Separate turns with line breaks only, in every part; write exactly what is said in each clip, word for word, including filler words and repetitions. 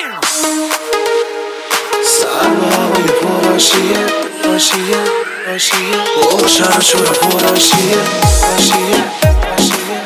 سرباهای پراشیه پراشیه پراشیه او شر و شور پراشیه پراشیه پراشیه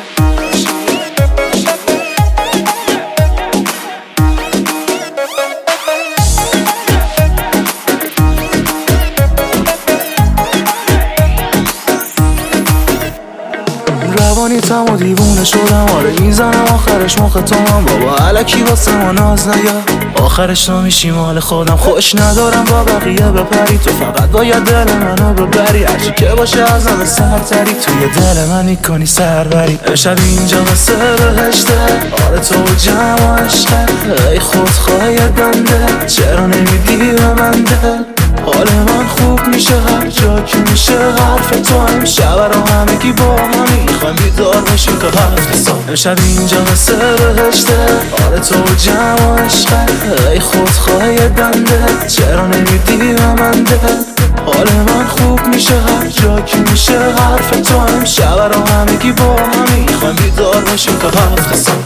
روانی تم و دیوونه شدم آره میزنم آخرش مخ تو من بابا علکی واسه ما ناز نیا آخرش تو میشی مال خودم خوش ندارم با بقیه بپری تو فقط باید دل منو ببری هرچی که باشه از همه سرتری توی دل من میکنی سربری امشب اینجا مثل بهشته آره تو و جمع و عشقه ای خودخواه بنده چرا نمیدی به من دل حال من خوب میشه هر جا که میشه حرف تو امشب رو همگی با همی میخوایم بیدار باشیم که هفته سال امشب اینجا مثل بهشته آره تو و جمع و عشقه ای خودخواه بنده چرا نمیدی به من دل حال من خوب میشه هر جا که میشه حرف تو امشب رو همگی با همی میخوایم بیدار باشیم که هفته سال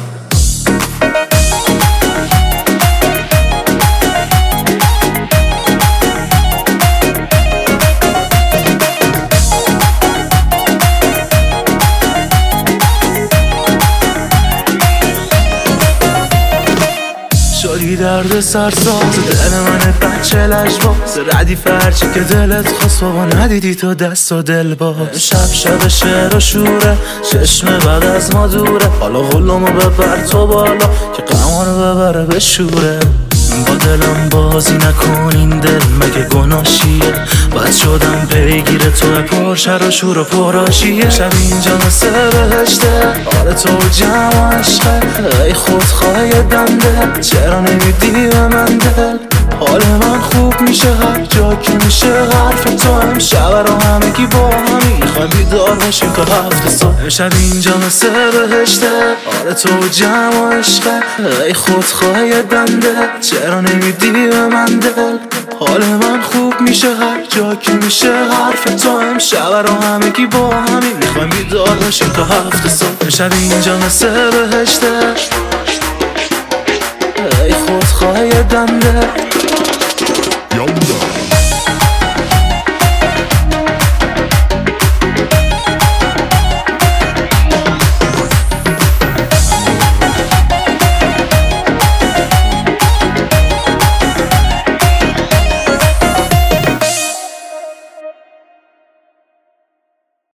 شدی درد سرساز دل من بچه لجباز ردیف هرچی که دلت خواست بابا ندیدی تو دست و دل باز شب شب شعر و شوره چشم بعد از ما دوره حالا غلومو ببر تو بالا که قمارو ببره به شوره با دلم بازی نکن این دل مگه گناشیه بد شدم پیگیر تو پرشر و شور و پراشیه شب اینجا مثل بهشته آره تو و جمع و عشقه ای خودخواه بنده چرا نمیدی به من دل حال من خوب میشه هر جا که میشه حرف تو امشب رو همگی با همی میخوایم بیدار باشیم که هفته سال امشب اینجا مثل بهشته آره تو و جمع و عشقه ای خودخواه بنده چرا نمیدی به من دل حال من خوب میشه هر جا که میشه حرف تو امشب رو همگی با همی میخوایم بیدار باشیم که هفته سال امشب اینجا مثل بهشته ای خودخواه بنده